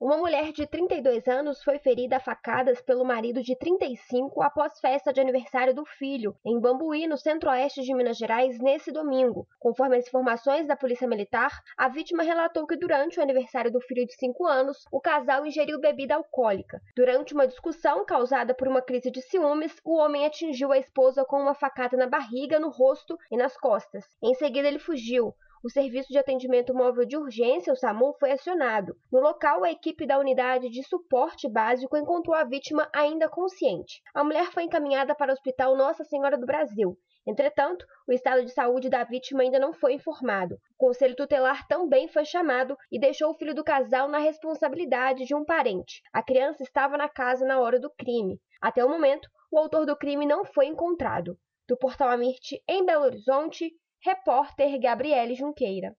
Uma mulher de 32 anos foi ferida a facadas pelo marido de 35 após festa de aniversário do filho, em Bambuí, no centro-oeste de Minas Gerais, nesse domingo. Conforme as informações da Polícia Militar, a vítima relatou que durante o aniversário do filho de 5 anos, o casal ingeriu bebida alcoólica. Durante uma discussão causada por uma crise de ciúmes, o homem atingiu a esposa com uma facada na barriga, no rosto e nas costas. Em seguida, ele fugiu. O Serviço de Atendimento Móvel de Urgência, o SAMU, foi acionado. No local, a equipe da Unidade de Suporte Básico encontrou a vítima ainda consciente. A mulher foi encaminhada para o Hospital Nossa Senhora do Brasil. Entretanto, o estado de saúde da vítima ainda não foi informado. O Conselho Tutelar também foi chamado e deixou o filho do casal na responsabilidade de um parente. A criança estava na casa na hora do crime. Até o momento, o autor do crime não foi encontrado. Do Portal Amirte, em Belo Horizonte, repórter Gabriele Junqueira.